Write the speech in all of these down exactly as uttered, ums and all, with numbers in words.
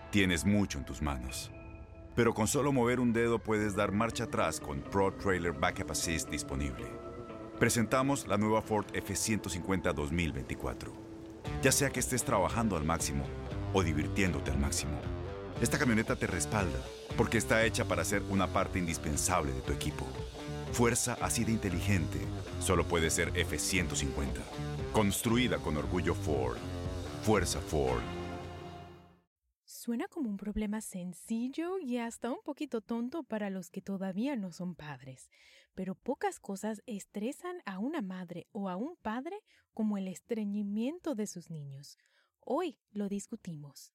Tienes mucho en tus manos. Pero con solo mover un dedo puedes dar marcha atrás con Pro Trailer Backup Assist disponible. Presentamos la nueva Ford F ciento cincuenta dos mil veinticuatro. Ya sea que estés trabajando al máximo o divirtiéndote al máximo, esta camioneta te respalda porque está hecha para ser una parte indispensable de tu equipo. Fuerza así de inteligente solo puede ser F ciento cincuenta. Construida con orgullo Ford. Fuerza Ford. Suena como un problema sencillo y hasta un poquito tonto para los que todavía no son padres, pero pocas cosas estresan a una madre o a un padre como el estreñimiento de sus niños. Hoy lo discutimos.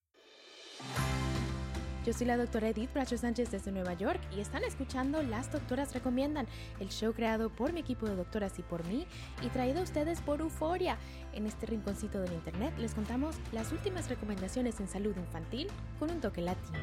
Yo soy la doctora Edith Bracho Sánchez desde Nueva York y están escuchando Las Doctoras Recomiendan, el show creado por mi equipo de doctoras y por mí y traído a ustedes por Euforia. En este rinconcito del internet les contamos las últimas recomendaciones en salud infantil con un toque latino.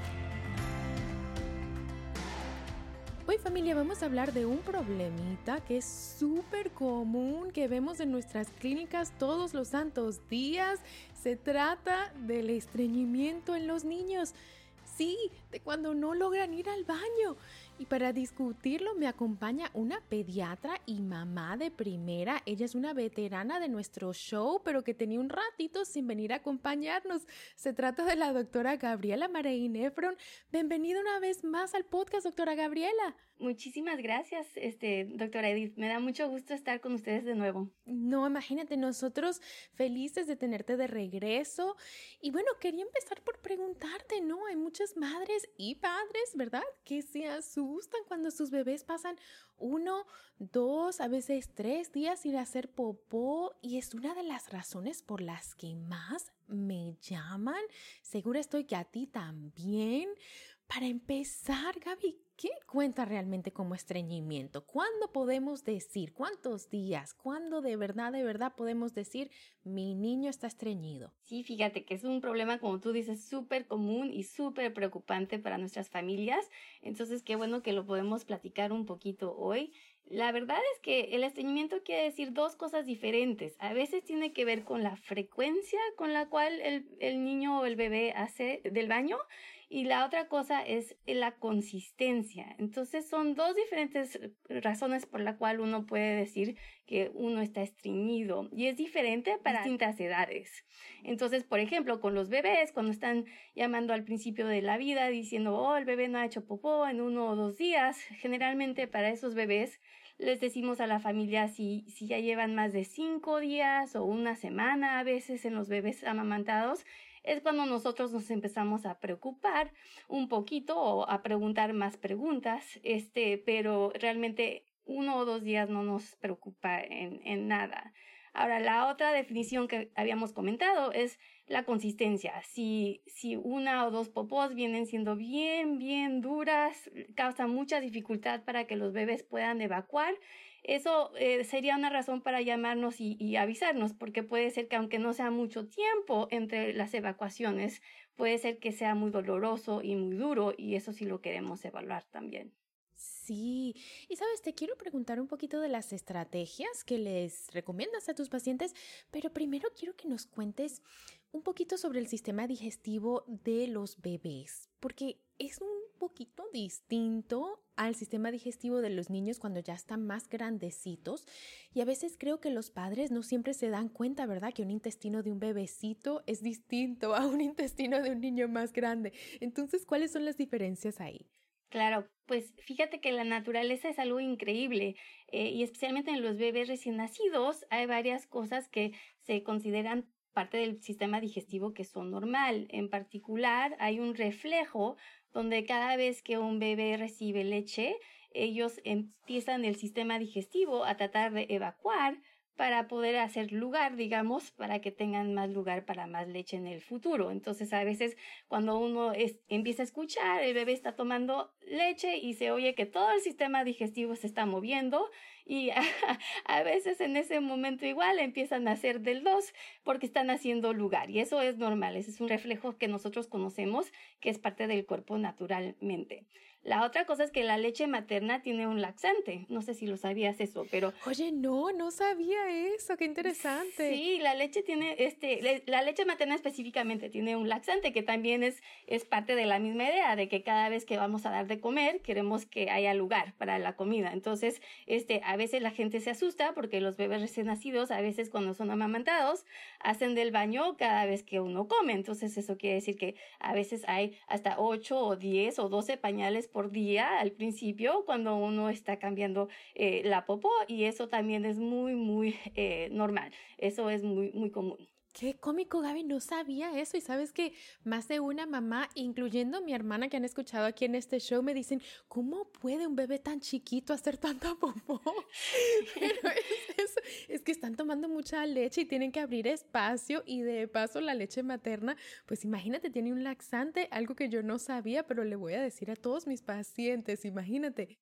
Hoy, familia, vamos a hablar de un problemita que es súper común que vemos en nuestras clínicas todos los santos días. Se trata del estreñimiento en los niños. Sí, de cuando no logran ir al baño. Y para discutirlo me acompaña una pediatra y mamá de primera. Ella es una veterana de nuestro show, pero que tenía un ratito sin venir a acompañarnos. Se trata de la doctora Gabriela Marín Efron. Bienvenida una vez más al podcast, doctora Gabriela. Muchísimas gracias, este, doctora Edith. Me da mucho gusto estar con ustedes de nuevo. No, imagínate, nosotros felices de tenerte de regreso. Y bueno, quería empezar por preguntarte, ¿no? Hay muchas madres y padres, ¿verdad?, que se asustan cuando sus bebés pasan uno, dos, a veces tres días sin hacer popó. Y es una de las razones por las que más me llaman. Segura estoy que a ti también. Para empezar, Gaby, ¿qué cuenta realmente como estreñimiento? ¿Cuándo podemos decir? ¿Cuántos días? ¿Cuándo de verdad, de verdad podemos decir mi niño está estreñido? Sí, fíjate que es un problema, como tú dices, súper común y súper preocupante para nuestras familias. Entonces, qué bueno que lo podemos platicar un poquito hoy. La verdad es que el estreñimiento quiere decir dos cosas diferentes. A veces tiene que ver con la frecuencia con la cual el, el niño o el bebé hace del baño y la otra cosa es la consistencia. Entonces son dos diferentes razones por la cual uno puede decir que uno está estreñido y es diferente para distintas edades. Entonces, por ejemplo, con los bebés, cuando están llamando al principio de la vida diciendo, oh, el bebé no ha hecho popó en uno o dos días, generalmente para esos bebés les decimos a la familia si, si ya llevan más de cinco días o una semana a veces en los bebés amamantados, es cuando nosotros nos empezamos a preocupar un poquito o a preguntar más preguntas, este, pero realmente uno o dos días no nos preocupa en, en nada. Ahora, la otra definición que habíamos comentado es la consistencia. Si, si una o dos popós vienen siendo bien, bien duras, causa mucha dificultad para que los bebés puedan evacuar, eso eh, sería una razón para llamarnos y, y avisarnos, porque puede ser que aunque no sea mucho tiempo entre las evacuaciones, puede ser que sea muy doloroso y muy duro, y eso sí lo queremos evaluar también. Sí, y sabes, te quiero preguntar un poquito de las estrategias que les recomiendas a tus pacientes, pero primero quiero que nos cuentes un poquito sobre el sistema digestivo de los bebés, porque es un poquito distinto al sistema digestivo de los niños cuando ya están más grandecitos y a veces creo que los padres no siempre se dan cuenta, ¿verdad?, que un intestino de un bebecito es distinto a un intestino de un niño más grande. Entonces, ¿cuáles son las diferencias ahí? Claro, pues fíjate que la naturaleza es algo increíble eh, y especialmente en los bebés recién nacidos hay varias cosas que se consideran parte del sistema digestivo que son normal. En particular, hay un reflejo donde cada vez que un bebé recibe leche, ellos empiezan el sistema digestivo a tratar de evacuar para poder hacer lugar, digamos, para que tengan más lugar para más leche en el futuro. Entonces, a veces cuando uno es, empieza a escuchar, el bebé está tomando leche y se oye que todo el sistema digestivo se está moviendo y a, a veces en ese momento igual empiezan a hacer del dos porque están haciendo lugar y eso es normal, ese es un reflejo que nosotros conocemos que es parte del cuerpo naturalmente. La otra cosa es que la leche materna tiene un laxante. No sé si lo sabías eso, pero... Oye, no, no sabía eso. Qué interesante. Sí, la leche tiene, este, la leche materna específicamente tiene un laxante que también es, es parte de la misma idea de que cada vez que vamos a dar de comer queremos que haya lugar para la comida. Entonces, este, a veces la gente se asusta porque los bebés recién nacidos, a veces cuando son amamantados, hacen del baño cada vez que uno come. Entonces, eso quiere decir que a veces hay hasta ocho o diez o doce pañales por día al principio cuando uno está cambiando eh, la popó y eso también es muy, muy eh, normal. Eso es muy, muy común. Qué cómico, Gaby, no sabía eso. Y sabes que más de una mamá, incluyendo mi hermana que han escuchado aquí en este show, me dicen, ¿cómo puede un bebé tan chiquito hacer tanta popó? Pero es, eso, es que están tomando mucha leche y tienen que abrir espacio y de paso la leche materna, pues imagínate, tiene un laxante, algo que yo no sabía, pero le voy a decir a todos mis pacientes, imagínate.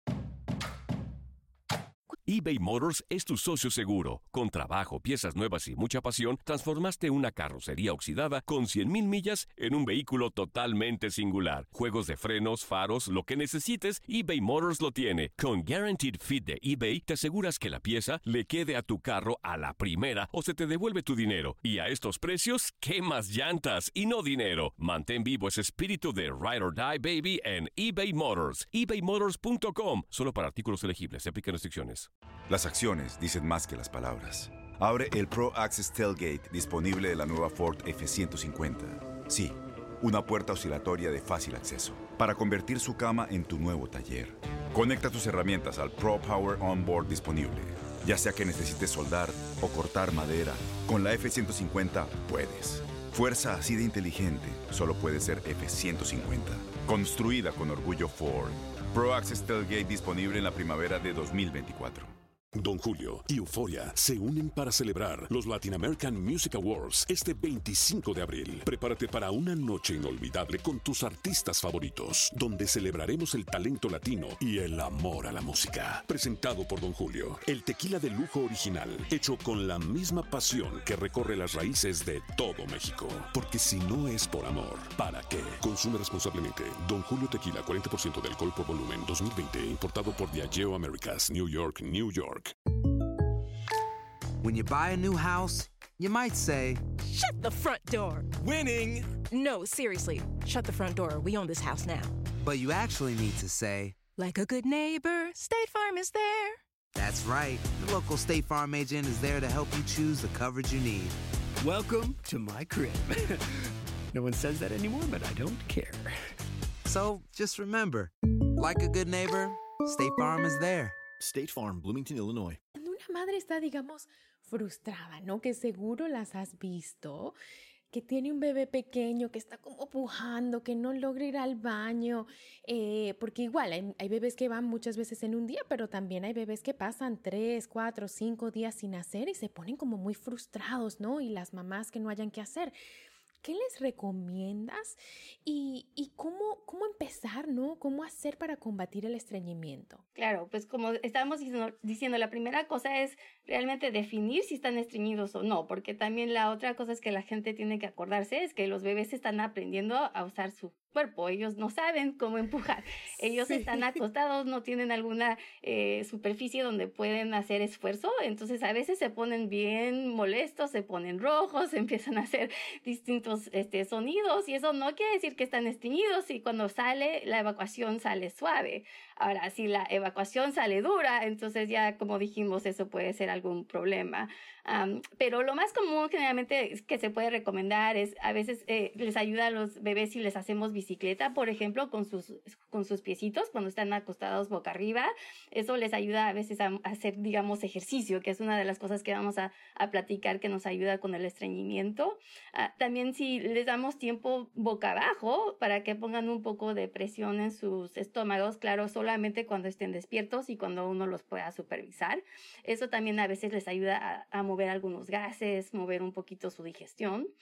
eBay Motors es tu socio seguro. Con trabajo, piezas nuevas y mucha pasión, transformaste una carrocería oxidada con cien mil millas en un vehículo totalmente singular. Juegos de frenos, faros, lo que necesites, eBay Motors lo tiene. Con Guaranteed Fit de eBay, te aseguras que la pieza le quede a tu carro a la primera o se te devuelve tu dinero. Y a estos precios, ¿qué más llantas y no dinero? Mantén vivo ese espíritu de Ride or Die, baby, en eBay Motors. ebay motors punto com. Solo para artículos elegibles. Se aplican restricciones. Las acciones dicen más que las palabras. Abre el Pro Access Tailgate disponible de la nueva Ford F ciento cincuenta. Sí, una puerta oscilatoria de fácil acceso para convertir su cama en tu nuevo taller. Conecta tus herramientas al Pro Power Onboard disponible. Ya sea que necesites soldar o cortar madera, con la F ciento cincuenta puedes. Fuerza así de inteligente solo puede ser F ciento cincuenta. Construida con orgullo Ford. Pro Access Tailgate disponible en la primavera de dos mil veinticuatro. Don Julio y Euphoria se unen para celebrar los Latin American Music Awards este veinticinco de abril. Prepárate para una noche inolvidable con tus artistas favoritos, donde celebraremos el talento latino y el amor a la música. Presentado por Don Julio, el tequila de lujo original, hecho con la misma pasión que recorre las raíces de todo México. Porque si no es por amor, ¿para qué? Consume responsablemente. Don Julio Tequila, cuarenta por ciento de alcohol por volumen, dos mil veinte, importado por Diageo Americas, New York, New York. When you buy a new house, you might say, "Shut the front door." Winning! No, seriously. Shut the front door. We own this house now. But you actually need to say, like a good neighbor, State Farm is there. That's right. The local State Farm agent is there to help you choose the coverage you need. Welcome to my crib. No one says that anymore, but I don't care. So just remember, like a good neighbor, State Farm is there. State Farm, Bloomington, Illinois. Cuando una madre está, digamos, frustrada, ¿no? Que seguro las has visto, que tiene un bebé pequeño, que está como pujando, que no logra ir al baño, eh, porque igual hay, hay bebés que van muchas veces en un día, pero también hay bebés que pasan tres, cuatro, cinco días sin hacer y se ponen como muy frustrados, ¿no? Y las mamás que no hayan qué hacer. ¿Qué les recomiendas y, y cómo, cómo empezar, ¿no? ¿Cómo hacer para combatir el estreñimiento? Claro, pues como estábamos diciendo, diciendo, la primera cosa es realmente definir si están estreñidos o no, porque también la otra cosa es que la gente tiene que acordarse es que los bebés están aprendiendo a usar su cuerpo, ellos no saben cómo empujar, ellos sí. están acostados, no tienen alguna eh, superficie donde pueden hacer esfuerzo, entonces a veces se ponen bien molestos, se ponen rojos, empiezan a hacer distintos este, sonidos y eso no quiere decir que están estreñidos y cuando sale la evacuación sale suave. Ahora, si la evacuación sale dura, entonces ya como dijimos eso puede ser algún problema. Um, pero lo más común generalmente que se puede recomendar es a veces eh, les ayuda a los bebés si les hacemos bicicleta, por ejemplo, con sus, con sus piecitos cuando están acostados boca arriba. Eso les ayuda a veces a, a hacer, digamos, ejercicio, que es una de las cosas que vamos a, a platicar que nos ayuda con el estreñimiento. Uh, también si les damos tiempo boca abajo para que pongan un poco de presión en sus estómagos, claro, solamente cuando estén despiertos y cuando uno los pueda supervisar. Eso también a veces les ayuda a, a mover algunos gases, mover un poquito su digestión.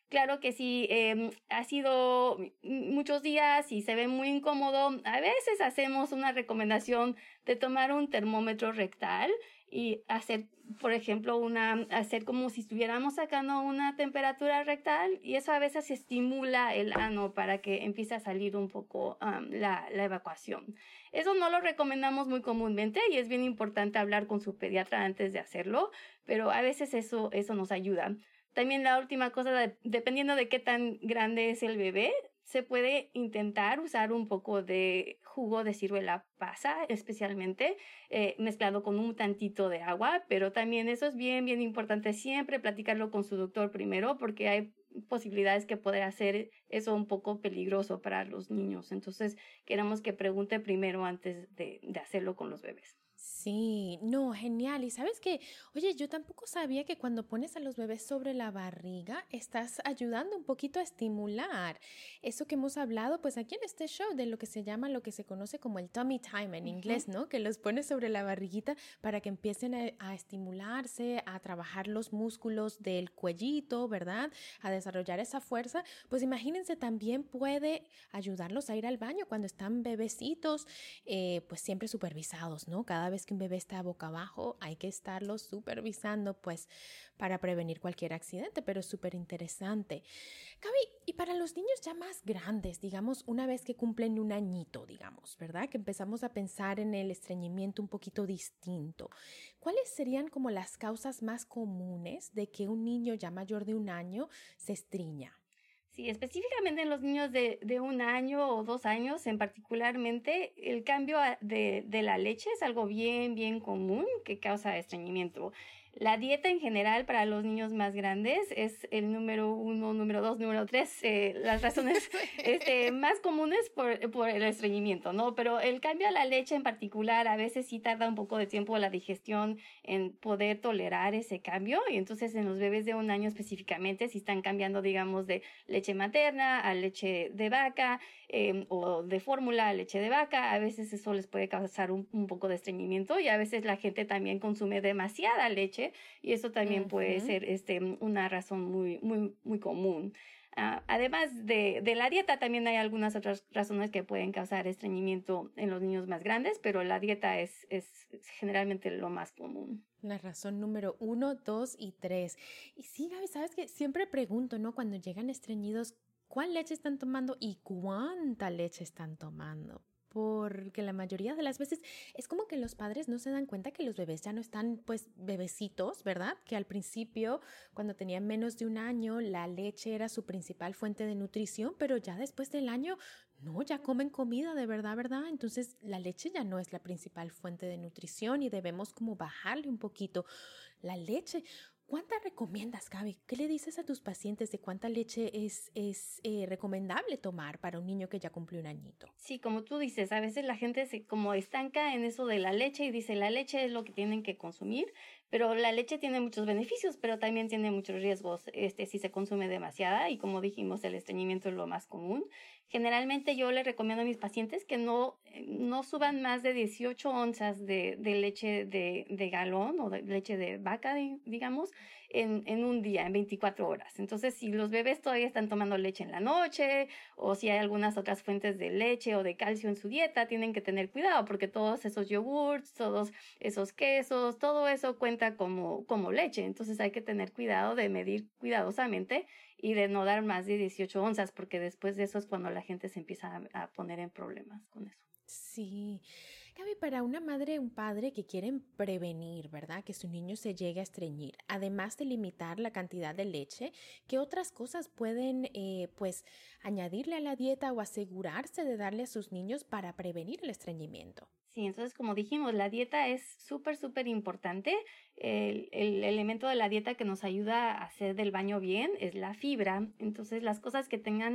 Claro que si eh, ha sido muchos días y se ve muy incómodo, a veces hacemos una recomendación de tomar un termómetro rectal y hacer, por ejemplo, una, hacer como si estuviéramos sacando una temperatura rectal, y eso a veces estimula el ano para que empiece a salir un poco um, la, la evacuación. Eso no lo recomendamos muy comúnmente y es bien importante hablar con su pediatra antes de hacerlo, pero a veces eso, eso nos ayuda. También la última cosa, de, dependiendo de qué tan grande es el bebé, se puede intentar usar un poco de jugo de ciruela pasa, especialmente eh, mezclado con un tantito de agua, pero también eso es bien, bien importante siempre platicarlo con su doctor primero, porque hay posibilidades que puede hacer eso un poco peligroso para los niños. Entonces, queremos que pregunte primero antes de, de hacerlo con los bebés. Sí, no, genial. Y sabes que, oye, yo tampoco sabía que cuando pones a los bebés sobre la barriga, estás ayudando un poquito a estimular eso que hemos hablado, pues aquí en este show, de lo que se llama, lo que se conoce como el tummy time en uh-huh. inglés, ¿no? Que los pones sobre la barriguita para que empiecen a, a estimularse, a trabajar los músculos del cuellito, ¿verdad? A desarrollar esa fuerza. Pues imagínense, también puede ayudarlos a ir al baño cuando están bebecitos, eh, pues siempre supervisados, ¿no? Cada vez que un bebé está boca abajo, hay que estarlo supervisando, pues, para prevenir cualquier accidente, pero es súper interesante. Gaby, y para los niños ya más grandes, digamos, una vez que cumplen un añito, digamos, ¿verdad? Que empezamos a pensar en el estreñimiento un poquito distinto. ¿Cuáles serían como las causas más comunes de que un niño ya mayor de un año se estreña? Sí, específicamente en los niños de, de un año o dos años en particularmente, el cambio de, de la leche es algo bien, bien común que causa estreñimiento. La dieta en general para los niños más grandes es el número uno, número dos, número tres, eh, las razones este, más comunes por, por el estreñimiento, ¿no? Pero el cambio a la leche en particular a veces sí tarda un poco de tiempo la digestión en poder tolerar ese cambio, y entonces en los bebés de un año específicamente, si están cambiando, digamos, de leche materna a leche de vaca eh, o de fórmula a leche de vaca, a veces eso les puede causar un, un poco de estreñimiento, y a veces la gente también consume demasiada leche, y eso también uh-huh. puede ser este, una razón muy, muy, muy común. Uh, además de, de la dieta, también hay algunas otras razones que pueden causar estreñimiento en los niños más grandes, pero la dieta es, es generalmente lo más común. La razón número uno, dos y tres. Y sí, Gaby, sabes que siempre pregunto, ¿no? Cuando llegan estreñidos, ¿cuál leche están tomando y cuánta leche están tomando? Porque la mayoría de las veces es como que los padres no se dan cuenta que los bebés ya no están, pues, bebecitos, ¿verdad? Que al principio, cuando tenían menos de un año, la leche era su principal fuente de nutrición, pero ya después del año, no, ya comen comida de verdad, ¿verdad? Entonces, la leche ya no es la principal fuente de nutrición y debemos como bajarle un poquito la leche. ¿Cuánta recomiendas, Gaby? ¿Qué le dices a tus pacientes de cuánta leche es, es eh, recomendable tomar para un niño que ya cumplió un añito? Sí, como tú dices, a veces la gente se como estanca en eso de la leche y dice la leche es lo que tienen que consumir, pero la leche tiene muchos beneficios, pero también tiene muchos riesgos este, si se consume demasiada, y como dijimos, el estreñimiento es lo más común. Generalmente yo les recomiendo a mis pacientes que no, no suban más de dieciocho onzas de, de leche de, de galón o de leche de vaca, digamos, en, en un día, en veinticuatro horas. Entonces, si los bebés todavía están tomando leche en la noche, o si hay algunas otras fuentes de leche o de calcio en su dieta, tienen que tener cuidado, porque todos esos yogurts, todos esos quesos, todo eso cuenta como, como leche. Entonces hay que tener cuidado de medir cuidadosamente y de no dar más de dieciocho onzas, porque después de eso es cuando la gente se empieza a, a poner en problemas con eso. Sí. Gaby, para una madre o un padre que quieren prevenir, ¿verdad?, que su niño se llegue a estreñir, además de limitar la cantidad de leche, ¿qué otras cosas pueden, eh, pues, añadirle a la dieta o asegurarse de darle a sus niños para prevenir el estreñimiento? Sí, entonces como dijimos, la dieta es súper, súper importante. El, el elemento de la dieta que nos ayuda a hacer del baño bien es la fibra. Entonces las cosas que tengan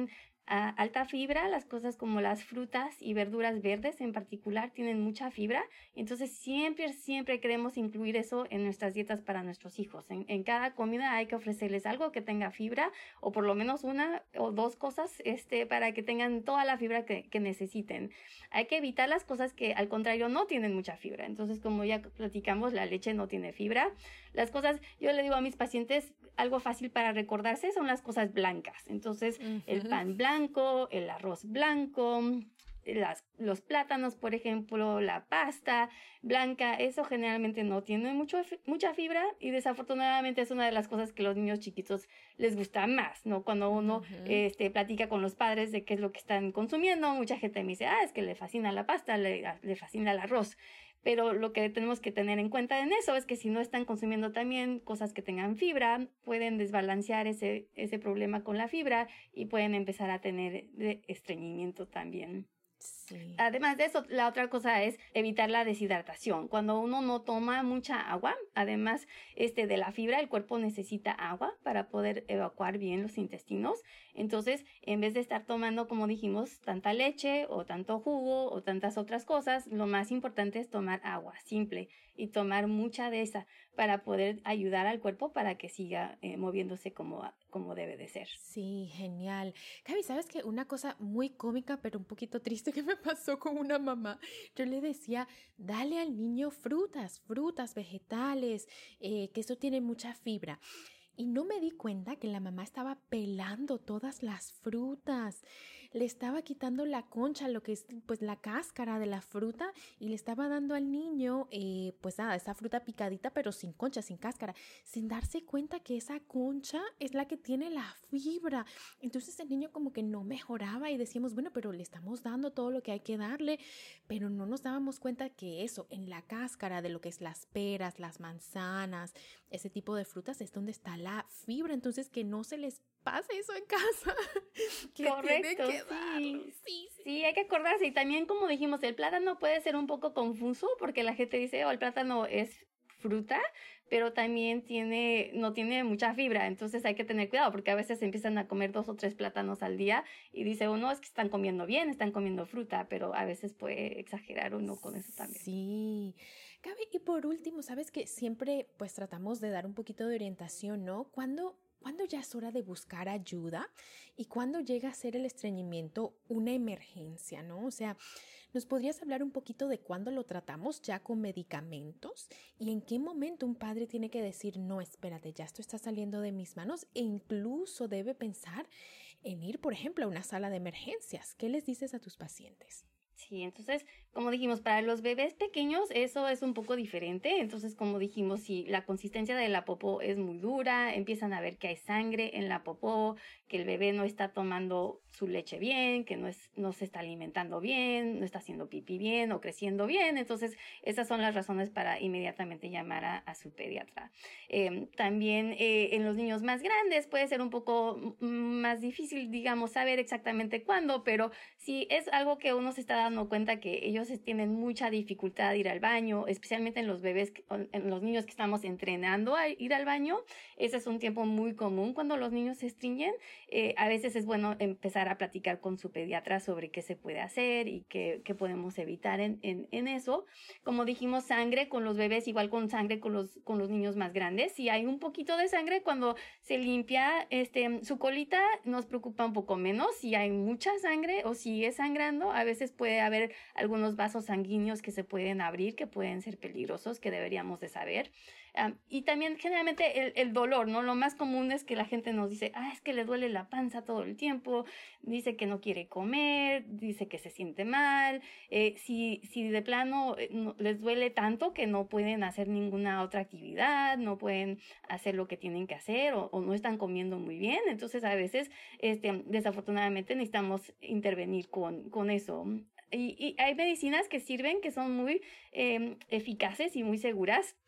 a alta fibra, las cosas como las frutas y verduras verdes en particular tienen mucha fibra, entonces siempre, siempre queremos incluir eso en nuestras dietas para nuestros hijos. En, en cada comida hay que ofrecerles algo que tenga fibra, o por lo menos una o dos cosas este, para que tengan toda la fibra que, que necesiten. Hay que evitar las cosas que al contrario no tienen mucha fibra. Entonces, como ya platicamos, la leche no tiene fibra. Las cosas, yo le digo a mis pacientes, algo fácil para recordarse son las cosas blancas. Entonces, uh-huh. el pan blanco, el arroz blanco, las, los plátanos, por ejemplo, la pasta blanca, eso generalmente no tiene mucho, mucha fibra y desafortunadamente es una de las cosas que los niños chiquitos les gusta más, ¿no? Cuando uno uh-huh. este, platica con los padres de qué es lo que están consumiendo, mucha gente me dice, ah, es que le fascina la pasta, le, le fascina el arroz. Pero lo que tenemos que tener en cuenta en eso es que si no están consumiendo también cosas que tengan fibra, pueden desbalancear ese, ese problema con la fibra y pueden empezar a tener estreñimiento también. Sí. Además de eso, la otra cosa es evitar la deshidratación. Cuando uno no toma mucha agua, además este, de la fibra, el cuerpo necesita agua para poder evacuar bien los intestinos. Entonces, en vez de estar tomando, como dijimos, tanta leche o tanto jugo o tantas otras cosas, lo más importante es tomar agua simple y tomar mucha de esa para poder ayudar al cuerpo para que siga eh, moviéndose como, como debe de ser. Sí, genial. Gaby, ¿sabes qué? Una cosa muy cómica, pero un poquito triste que me pasó con una mamá. Yo le decía, dale al niño frutas, frutas, vegetales, eh, que eso tiene mucha fibra. Y no me di cuenta que la mamá estaba pelando todas las frutas. Le estaba quitando la concha, lo que es pues la cáscara de la fruta, y le estaba dando al niño eh, pues nada, esa fruta picadita pero sin concha, sin cáscara, sin darse cuenta que esa concha es la que tiene la fibra. Entonces el niño como que no mejoraba y decíamos, bueno, pero le estamos dando todo lo que hay que darle, pero no nos dábamos cuenta que eso, en la cáscara de lo que es las peras, las manzanas, ese tipo de frutas es donde está la fibra. Entonces que no se les pase eso en casa. Que correcto, que sí. Sí, sí. Sí, hay que acordarse. Y también, como dijimos, el plátano puede ser un poco confuso porque la gente dice, oh, el plátano es fruta, pero también tiene, no tiene mucha fibra. Entonces hay que tener cuidado porque a veces empiezan a comer dos o tres plátanos al día y dice uno, es que están comiendo bien, están comiendo fruta, pero a veces puede exagerar uno con eso también. Sí. Gaby, y por último, ¿sabes que siempre pues tratamos de dar un poquito de orientación, ¿no? ¿Cuándo, cuándo ya es hora de buscar ayuda y cuándo llega a ser el estreñimiento una emergencia, ¿no? O sea, ¿nos podrías hablar un poquito de cuándo lo tratamos ya con medicamentos y en qué momento un padre tiene que decir, no, espérate, ya esto está saliendo de mis manos, e incluso debe pensar en ir, por ejemplo, a una sala de emergencias? ¿Qué les dices a tus pacientes? Sí, entonces, como dijimos, para los bebés pequeños eso es un poco diferente. Entonces, como dijimos, si la consistencia de la popó es muy dura, empiezan a ver que hay sangre en la popó, que el bebé no está tomando su leche bien, que no, es, no se está alimentando bien, no está haciendo pipí bien o creciendo bien. Entonces, esas son las razones para inmediatamente llamar a, a su pediatra. Eh, también eh, en los niños más grandes puede ser un poco más difícil, digamos, saber exactamente cuándo, pero si es algo que uno se está dando cuenta que ellos tienen mucha dificultad de ir al baño, especialmente en los bebés, en los niños que estamos entrenando a ir al baño. Ese es un tiempo muy común cuando los niños se estreñen. Eh, a veces es bueno empezar a platicar con su pediatra sobre qué se puede hacer y qué, qué podemos evitar en, en, en eso. Como dijimos, sangre con los bebés, igual con sangre con los, con los niños más grandes. Si hay un poquito de sangre, cuando se limpia este, su colita, nos preocupa un poco menos. Si hay mucha sangre o sigue sangrando, a veces puede haber algunos vasos sanguíneos que se pueden abrir, que pueden ser peligrosos, que deberíamos de saber. Um, y también generalmente el, el dolor, ¿no? Lo más común es que la gente nos dice, ah, es que le duele la panza todo el tiempo, dice que no quiere comer, dice que se siente mal. Eh, si, si de plano eh, no, les duele tanto que no pueden hacer ninguna otra actividad, no pueden hacer lo que tienen que hacer o, o no están comiendo muy bien, entonces a veces este, desafortunadamente necesitamos intervenir con, con eso. Y, y hay medicinas que sirven, que son muy eh, eficaces y muy seguras.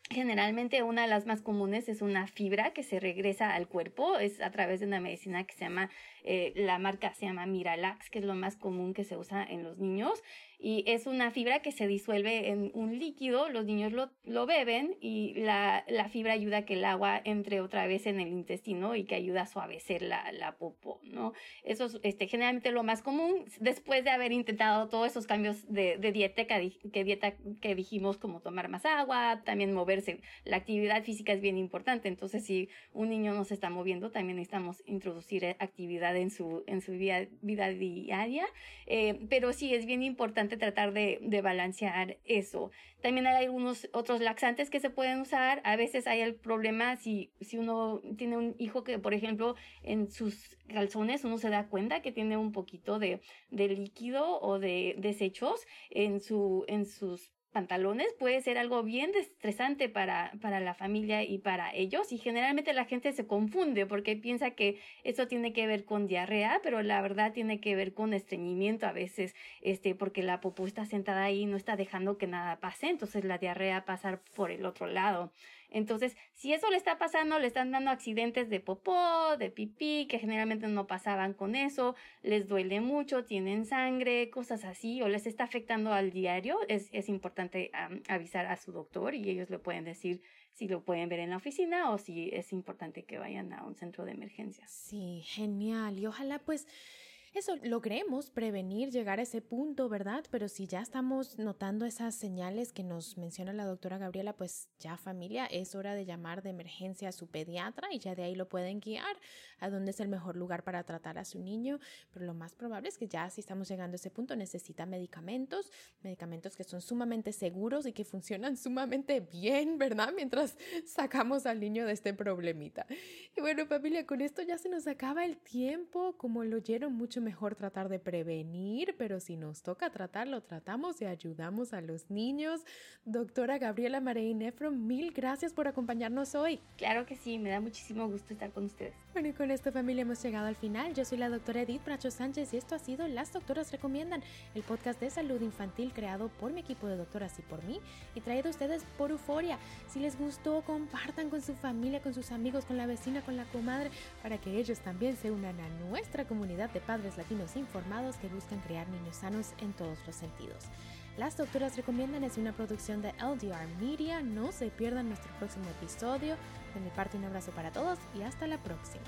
Generalmente una de las más comunes es una fibra que se regresa al cuerpo, es a través de una medicina que se llama, eh, la marca se llama Miralax, que es lo más común que se usa en los niños. Y es una fibra que se disuelve en un líquido, los niños lo, lo beben y la, la fibra ayuda a que el agua entre otra vez en el intestino y que ayuda a suavecer la, la popó, ¿no? Eso es este, generalmente lo más común después de haber intentado todos esos cambios de, de dieta, que, que dieta que dijimos, como tomar más agua, también moverse. La actividad física es bien importante, entonces si un niño no se está moviendo, también necesitamos introducir actividad en su, en su vida, vida diaria, eh, pero sí es bien importante tratar de, de balancear eso. También hay algunos otros laxantes que se pueden usar. A veces hay el problema si, si uno tiene un hijo que, por ejemplo, en sus calzones uno se da cuenta que tiene un poquito de, de líquido o de desechos en, su, en sus pantalones, puede ser algo bien estresante para, para la familia y para ellos, y generalmente la gente se confunde porque piensa que eso tiene que ver con diarrea, pero la verdad tiene que ver con estreñimiento a veces, este, porque la popó está sentada ahí y no está dejando que nada pase, entonces la diarrea pasa por el otro lado. Entonces, si eso le está pasando, le están dando accidentes de popó, de pipí, que generalmente no pasaban con eso, les duele mucho, tienen sangre, cosas así, o les está afectando al diario, es, es importante um, avisar a su doctor y ellos le pueden decir si lo pueden ver en la oficina o si es importante que vayan a un centro de emergencias. Sí, genial. Y ojalá pues eso logremos prevenir llegar a ese punto, ¿verdad? Pero si ya estamos notando esas señales que nos menciona la doctora Gabriela, pues ya familia, es hora de llamar de emergencia a su pediatra y ya de ahí lo pueden guiar a dónde es el mejor lugar para tratar a su niño. Pero lo más probable es que ya si estamos llegando a ese punto necesita medicamentos, medicamentos que son sumamente seguros y que funcionan sumamente bien, ¿verdad? Mientras sacamos al niño de este problemita. Y bueno, familia, con esto ya se nos acaba el tiempo. Como lo oyeron, mucho mejor tratar de prevenir, pero si nos toca tratarlo, tratamos y ayudamos a los niños. Doctora Gabriela Marín Efron, mil gracias por acompañarnos hoy. Claro que sí, me da muchísimo gusto estar con ustedes. Bueno, y con esto, familia, hemos llegado al final. Yo soy la doctora Edith Bracho Sánchez y esto ha sido Las Doctoras Recomiendan, el podcast de salud infantil creado por mi equipo de doctoras y por mí y traído a ustedes por Euforia. Si les gustó, compartan con su familia, con sus amigos, con la vecina, con la comadre, para que ellos también se unan a nuestra comunidad de padres latinos informados que buscan crear niños sanos en todos los sentidos. Las Doctoras Recomiendan es una producción de L D R Media. No se pierdan nuestro próximo episodio. De mi parte, un abrazo para todos y hasta la próxima.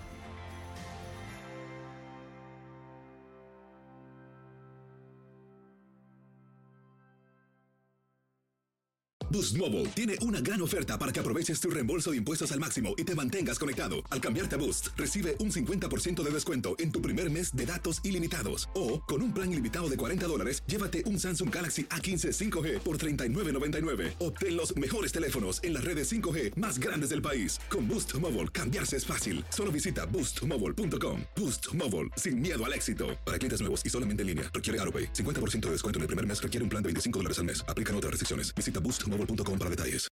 Boost Mobile tiene una gran oferta para que aproveches tu reembolso de impuestos al máximo y te mantengas conectado. Al cambiarte a Boost, recibe un cincuenta por ciento de descuento en tu primer mes de datos ilimitados. O, con un plan ilimitado de cuarenta dólares, llévate un Samsung Galaxy A quince cinco G por treinta y nueve noventa y nueve. Obtén los mejores teléfonos en las redes cinco G más grandes del país. Con Boost Mobile, cambiarse es fácil. Solo visita boost mobile punto com. Boost Mobile, sin miedo al éxito. Para clientes nuevos y solamente en línea, requiere AutoPay. cincuenta por ciento de descuento en el primer mes requiere un plan de veinticinco dólares al mes. Aplican otras restricciones. Visita boost mobile punto com para detalles.